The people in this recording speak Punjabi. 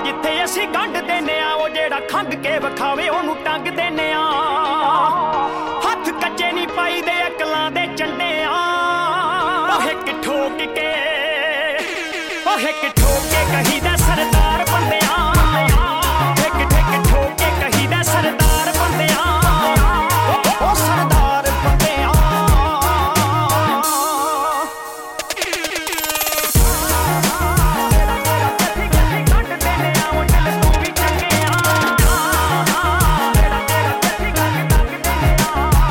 ਜਿੱਥੇ ਅਸੀਂ ਗੰਢ ਦੇਨੇ ਆ ਉਹ ਜਿਹੜਾ ਖੰਗ ਕੇ ਵਿਖਾਵੇ ਉਹਨੂੰ ਟੰਗ ਦੇਨੇ ਆ ਹੱਥ ਕੱਚੇ ਨਹੀਂ ਪਾਈਦੇ ਅਕਲਾਂ ਦੇ ਚੰਡੇ ਆ ਉਹ ਇੱਕ ਠੋਕ ਕੇ ਕਹੀਦਾ ਸਰਦਾਰ